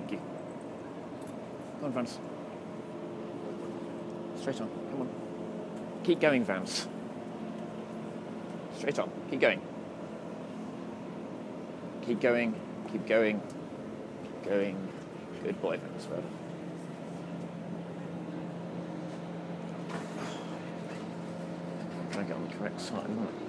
Thank you. Come on, Vance. Straight on. Come on. Keep going, Vance. Straight on. Keep going. Keep going. Keep going. Keep going. Good boy, Vance. Well done. Trying to get on the correct side, isn't it?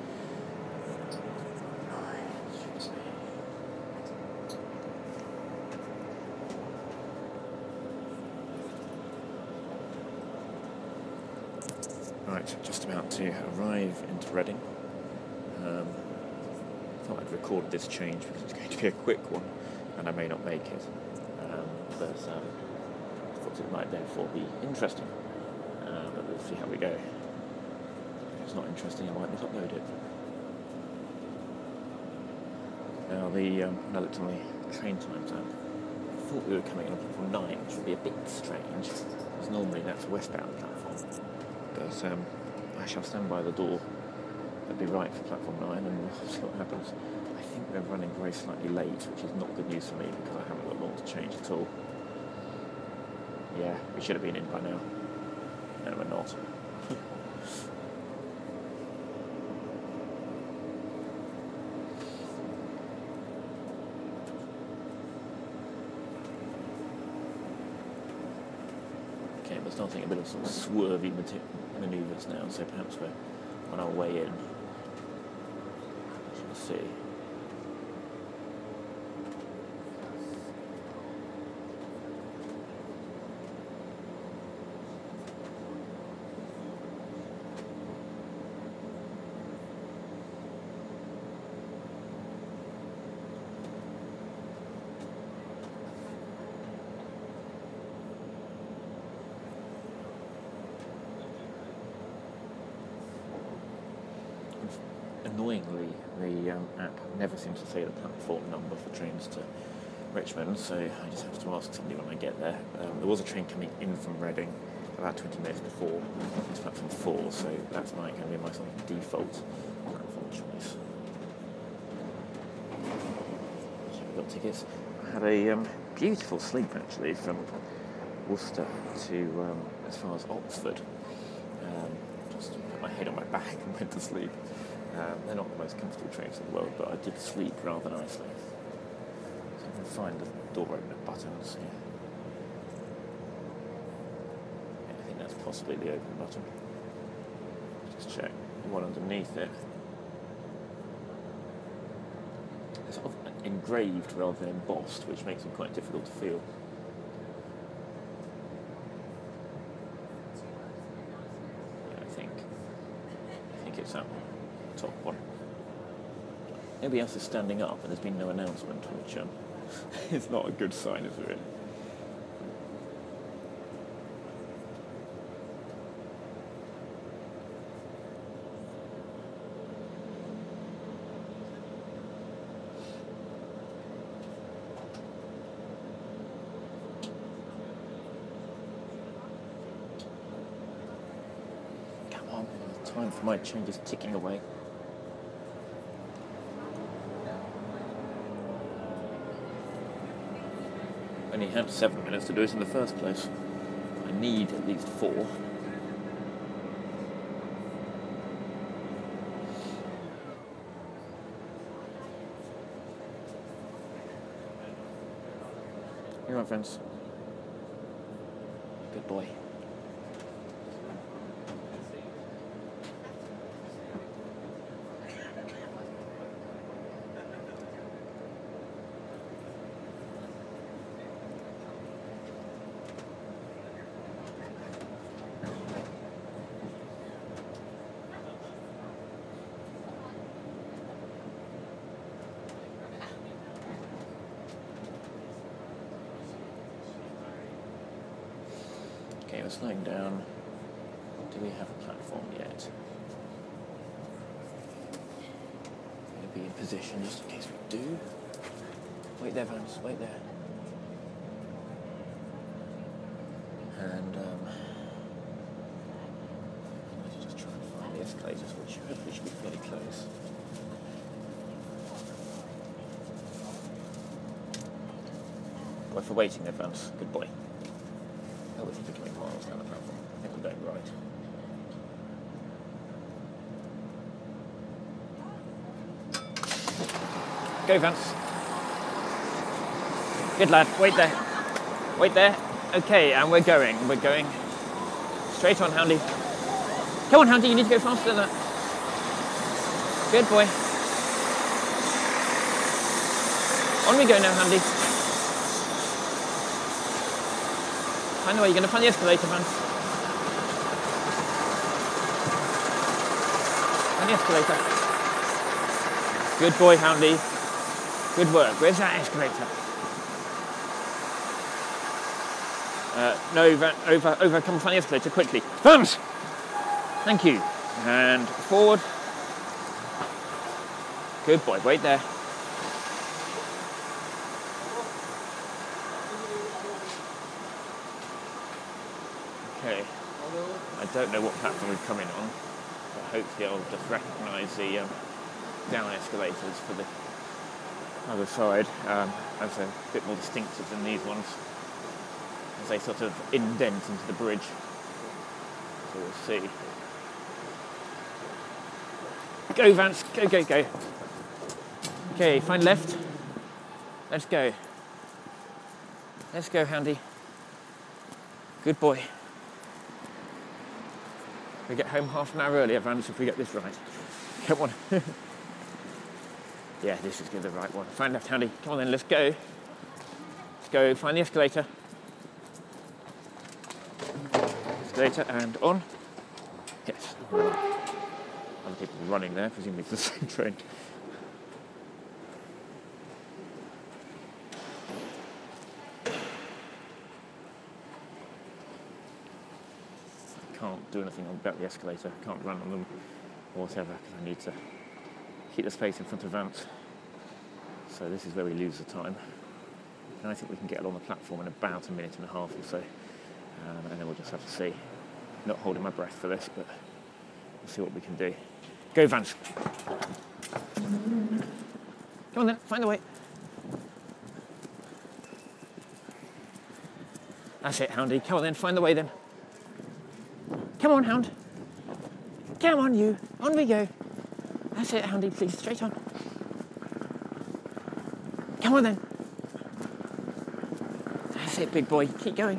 Right, just about to arrive into Reading. Thought I'd record this change because it's going to be a quick one and I may not make it. But I thought it might therefore be interesting. But we'll see how we go. If it's not interesting, I might not upload it. Now, when I looked on the train times app, I thought we were coming on platform 9, which would be a bit strange, because normally that's a westbound platform. But I shall stand by the door. That'd be right for platform 9, and we'll see what happens. I think we're running very slightly late, which is not good news for me because I haven't got long to change at all. Yeah, we should have been in by now. No, we're not. Okay, we're starting a bit of sort of swervy manoeuvres now, so perhaps we're on our way in. Let's see. Annoyingly, the app never seems to say the platform number for trains to Richmond, so I just have to ask somebody when I get there. There was a train coming in from Reading about 20 minutes before. It's platform 4, so that's going to be my sort of default platform choice. So we've got tickets. I had a beautiful sleep actually from Worcester to as far as Oxford. Just put my head on my back and went to sleep. They're not the most comfortable trains in the world, but I did sleep rather nicely. So I can find the door opener buttons here. Yeah, I think that's possibly the open button. Just check the one underneath it. It's sort of engraved rather than embossed, which makes it quite difficult to feel. Yeah, I think it's that one. Top one. Nobody else is standing up and there's been no announcement, which is not a good sign, is it really? Come on, time for my change is ticking away. Only had 7 minutes to do it in the first place. I need at least 4. You're right, friends. Good boy. Okay, we're slowing down. Do we have a platform yet? Going to be in position just in case we do. Wait there, Vance, wait there. And let's just try and find the escalators, which hopefully should be fairly close. We're for waiting advance. Good boy. Oh, we think we're coming miles down the platform. I think we're going right. Go, Vance. Good lad. Wait there. Wait there. Okay, and we're going. We're going straight on, Houndy. Come on, Houndy. You need to go faster than that. Good boy. On we go now, Houndy. Find the way. You're going to find the escalator, Vance. Find the escalator. Good boy, Houndy. Good work. Where's that escalator? No, over. Come and find the escalator quickly. Vance! Thank you. And forward. Good boy. Wait there. Okay. I don't know what platform we're coming on, but hopefully I'll just recognise the down escalators for the other side as a bit more distinctive than these ones, as they sort of indent into the bridge. So we'll see. Go, Vance. Go, go, go. Okay, find left. Let's go. Let's go, Houndy. Good boy. We get home half an hour earlier, Vance, if we get this right. Come on. Yeah, this is the right one. Find left, Houndy. Come on then, let's go. Let's go, find the escalator. Escalator and on. Yes. Other people running there, presumably it's the same train. Can't do anything about the escalator, can't run on them or whatever, because I need to keep the space in front of Vance. So this is where we lose the time. And I think we can get along the platform in about a minute and a half or so. And then we'll just have to see. Not holding my breath for this, but we'll see what we can do. Go, Vance. Come on then, find the way. That's it, Houndy. Come on then, find the way then. Come on, Hound. Come on, you. On we go. That's it, Houndy, please. Straight on. Come on, then. That's it, big boy. Keep going.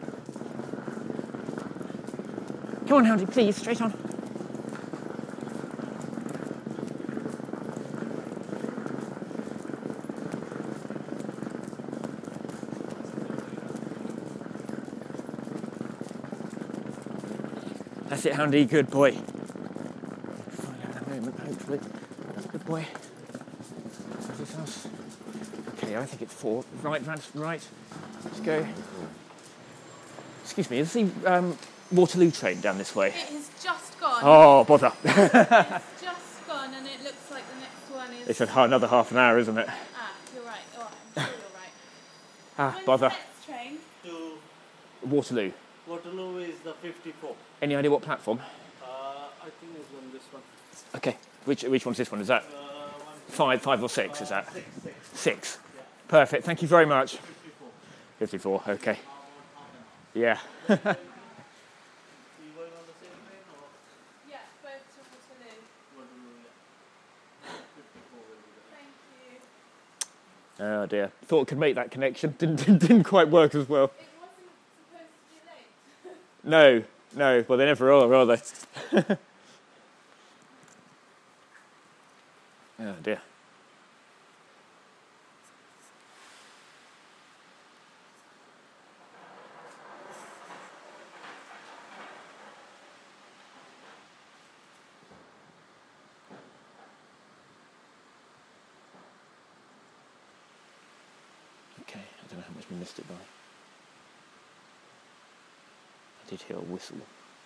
Come on, Houndy, please. Straight on. That's it, Houndy. Good boy. Find out in a moment, hopefully. Good boy. Where's this house? Okay, I think it's 4. Right, Vance, right. Let's go. Excuse me, is the Waterloo train down this way? It has just gone. Oh, bother. It's just gone, and it looks like the next one is... It's another half an hour, isn't it? Ah, you're right. Oh, I'm sure you're right. Ah, When's bother. the next train? To Waterloo. Waterloo is the 54. Any idea what platform? I think it's on this one. Okay. Which one's this one? Is that 5 or 6? Is that 6. 6? Perfect. Thank you very much. 54. 54. Okay. Yeah. You going on the same train or Yeah, both to Waterloo. Waterloo? Yeah. 54 will be Thank you. Oh dear. Thought I could make that connection. Didn't quite work as well. It wasn't supposed to be late. No. Well, they never are they? Oh dear. Okay, I don't know how much we missed it by. I did hear a whistle.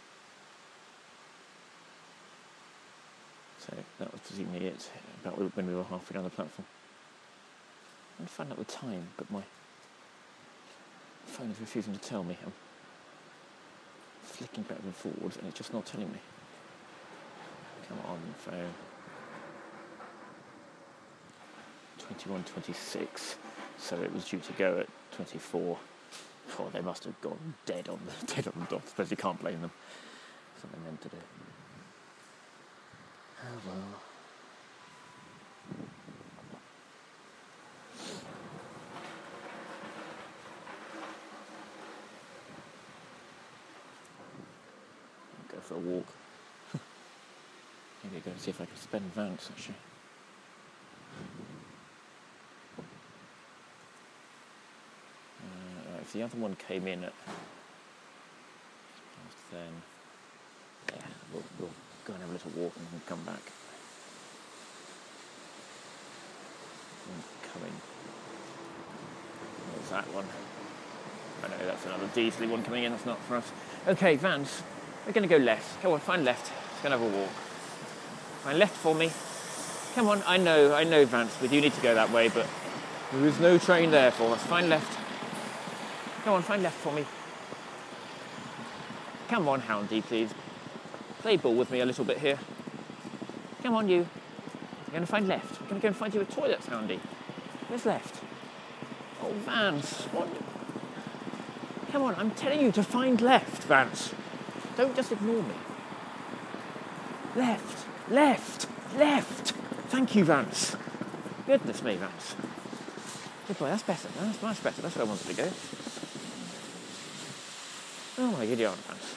So that was presumably it, about when we were halfway down the platform. I'm trying to find out the time, but my phone is refusing to tell me. I'm flicking backwards and forwards and it's just not telling me. Come on, phone. 21:26, so it was due to go at 24. Oh, they must have gone dead on the dot. I suppose you can't blame them. That's what they meant to do. Oh well. Go for a walk. Maybe go and see if I can spend Vance actually. If the other one came in at past then, yeah, we'll go and have a little walk and then come back. Coming. There's that one. I know that's another diesely one coming in. That's not for us. Okay, Vance, we're going to go left. Come on, find left. Let's go and have a walk. Find left for me. Come on, I know, Vance. We do need to go that way, but there is no train there for us. Find left. Come on, find left for me. Come on, Houndy, please. Play ball with me a little bit here. Come on, you. We're going to find left. We're going to go and find you a toilet, Houndy. Where's left? Oh, Vance. What? Come on, I'm telling you to find left, Vance. Don't just ignore me. Left. Left. Left. Thank you, Vance. Goodness me, Vance. Good boy, that's better. That's much better. That's where I wanted to go. Oh my good yarn, Vance.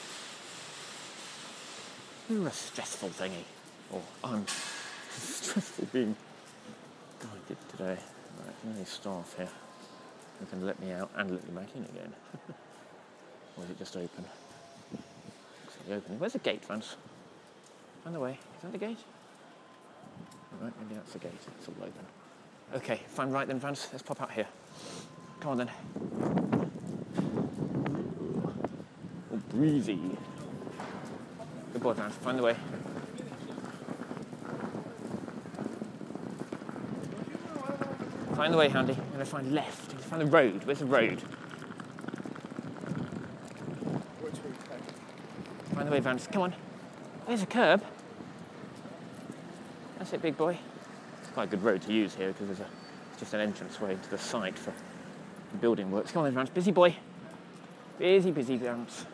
You're a stressful thingy. Oh, I'm stressful being guided today. Right, any staff here who can let me out and let me back in again. Or is it just open? Looks like open. Where's the gate, Vance? Find the way. Is that the gate? Right, maybe that's the gate. It's all open. Okay, find right then, Vance. Let's pop out here. Come on then. Oh, breezy. Good boy, Vance. Find the way. Find the way, Handy. I'm going to find left. Find the road. Where's the road? Find the way, Vance. Come on. There's a curb. That's it, big boy. It's quite a good road to use here because there's just an entrance way into the site for the building works. Come on then, Vance. Busy boy. Busy, busy, Vance.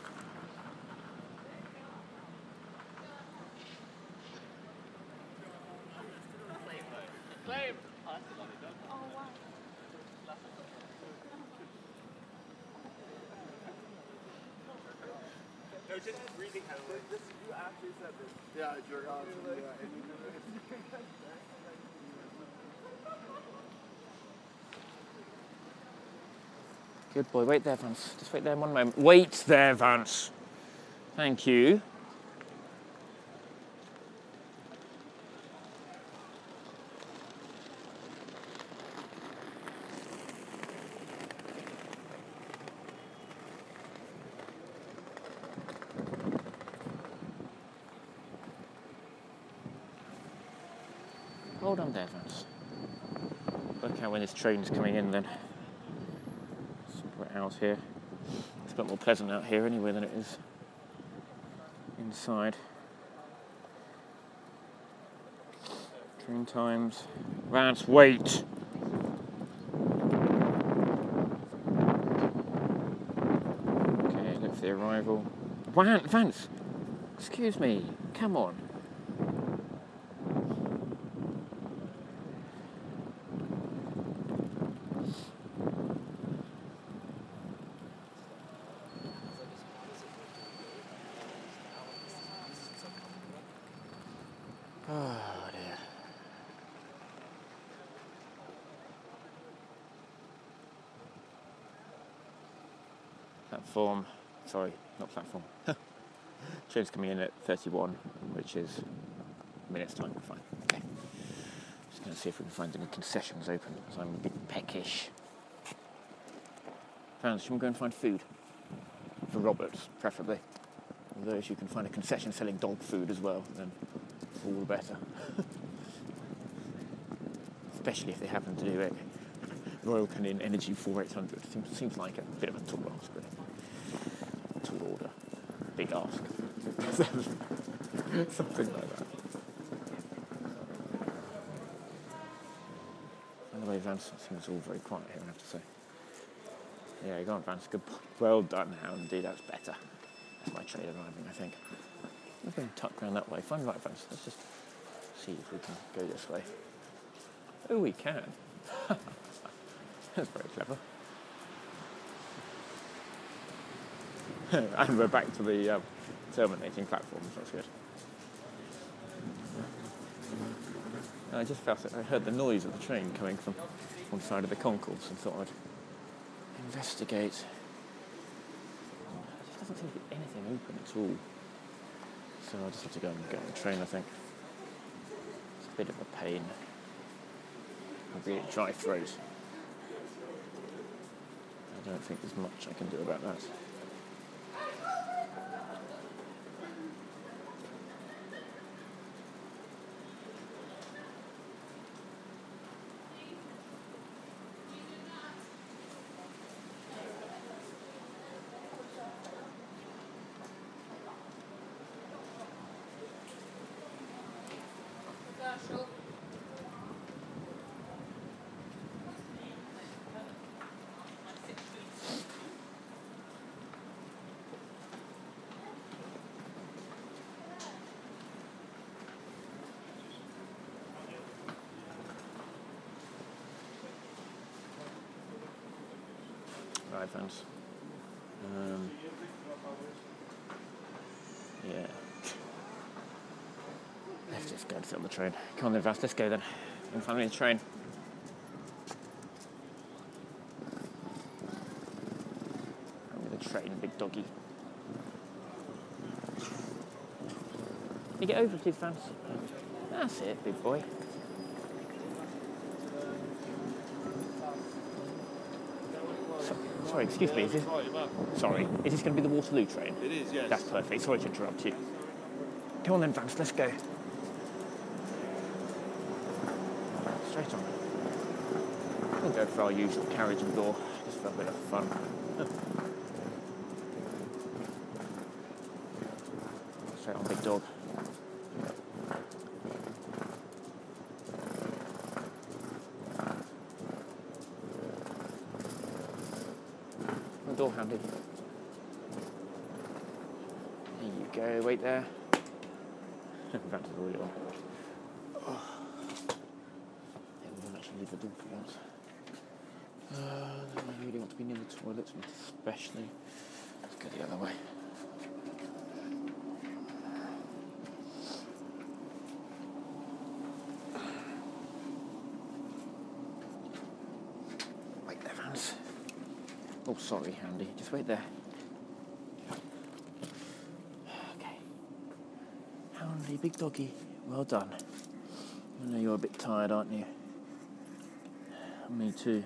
Yeah, you're on. Good boy. Wait there, Vance. Just wait there one moment. Wait there, Vance. Thank you. Hold on there, Vance. Work out when this train's coming in then. We're out here. It's a bit more pleasant out here anyway than it is inside. Train times. Vance, wait! Okay, look for the arrival. Vance! Excuse me, come on. Oh dear. Platform, sorry, not platform. Train's coming in at 31, which is a minute's time. Fine. Okay. Just going to see if we can find any concessions open, because I'm a bit peckish. Fans, should we go and find food? For Roberts, preferably. Although if you can find a concession selling dog food as well, then all the better. Especially if they happen to do it. Royal Canin Energy 4800. Seems like a bit of a tall ask, really. Tall order. Big ask. Something like that. Vance. It seems all very quiet here, I have to say. Yeah, go on, Vance. Good. Well done, Houndy. That's better. That's my trade arriving, I think. We're going to tuck round that way. Find right, Vance. Let's just see if we can go this way. Oh, we can. That's very clever. And we're back to the terminating platforms. That's good. I just felt it. I heard the noise of the train coming from one side of the concourse and thought I'd investigate. There just doesn't seem to be anything open at all. So I'll just have to go and get on the train, I think. It's a bit of a pain. I'll be at dry throat. I don't think there's much I can do about that. Right, Vance. Yeah. Let's just go and sit on the train. Come on then, Vance, let's go then. In front of the train. I'm with the train, big doggy. You get over, please, Vance. That's it, big boy. Sorry, excuse me, is this... Sorry, is this going to be the Waterloo train? It is, yes. That's perfect. Sorry to interrupt you. Come on then, Vance, let's go. Straight on. We'll go for our usual carriage and door, just for a bit of fun. Straight on, big dog. Door handed. There you go, wait there. Back to the wheel. Oh. Yeah, we won't actually leave the door for once. I really want to be near the toilets, especially. Let's go the other way. Wait there, Vance. Oh, sorry, Handy. Just wait there. Okay. Houndy, big doggy. Well done. I know you're a bit tired, aren't you? Me too.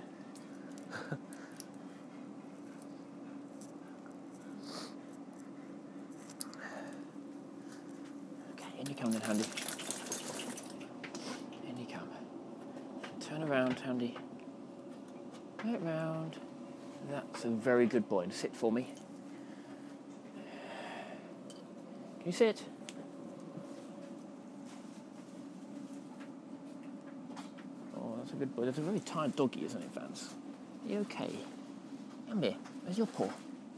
Okay, in you come then, Handy. In you come. Turn around, Handy. Right round. That's a very good boy. Sit for me. Can you sit? Oh, that's a good boy. That's a very tired doggy, isn't it, Vance? Are you okay? Come here. Where's your paw?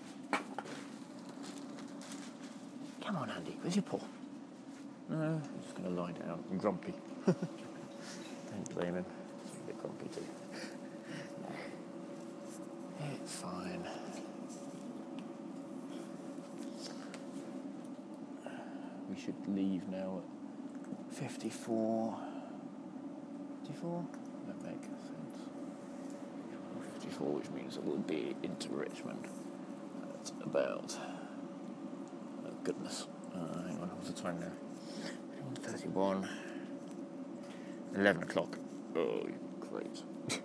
Come on, Andy. Where's your paw? No, I'm just going to lie down. I'm grumpy. Don't blame him. He's a bit grumpy too. It's fine. We should leave now at 54. 54? That makes sense. 54, which means it will be into Richmond. That's about... Oh, goodness. Hang on, what's the time now? 31. 11 o'clock. Oh, great.